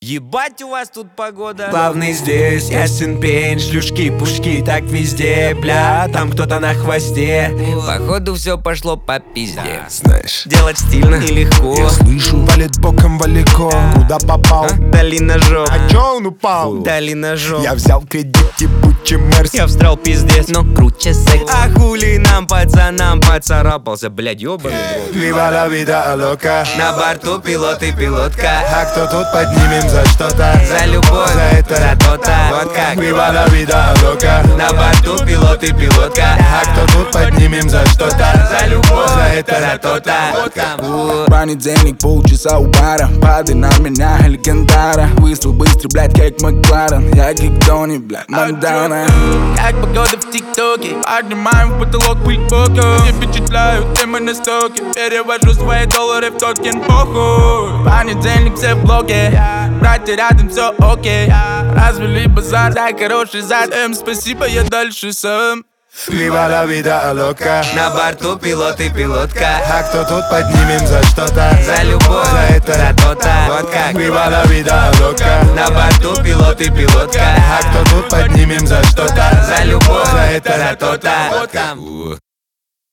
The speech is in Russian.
Ебать у вас тут погода. Главный здесь, ясен пень, шлюшки, пушки, так везде, бля, там кто-то на хвосте. Походу все пошло по пизде. Знаешь, Делать стильно и легко. я слышу, валит боком валико. Куда попал? Дали ножом. А чё он упал? Дали ножом. Я взял кредит и Буччи Мерс. Я встрял пиздец, но круче секс. А хули нам, пацанам, поцарапался, блядь, ёбаный в рот. Viva la vida loca. На борту пилот и пилотка. А кто тут поднимем за что-то? За любовь, за это, за то-то. Вот как. Viva la vida loca. На борту пилот и пилотка. А кто тут поднимем за что-то? За любовь, за это, за то-то. Вот как. Понедельник, полчаса у бара. Падай на меня, легендара. Выстрел быстрый, блядь, как Макларен. Я Гигдони, блядь, Мандана. Как погода в ТикТоке. Поднимаем в потолок пыль бока. Не впечатляют темы на стоке. Перевожу свои доллары в токен, похуй. Понедельник, все в блоге. Братья рядом, все окей. Развели базар за хороший зад. Спасибо, я дальше сам. Viva la vida loca. На борту пилот и пилотка. А кто тут поднимем за что-то? За любовь, за это, за то-то. Вот как. Viva la vida loca. На борту пилот и пилотка. А кто тут поднимем за что-то? За любовь, за это, за то-то. Вот как.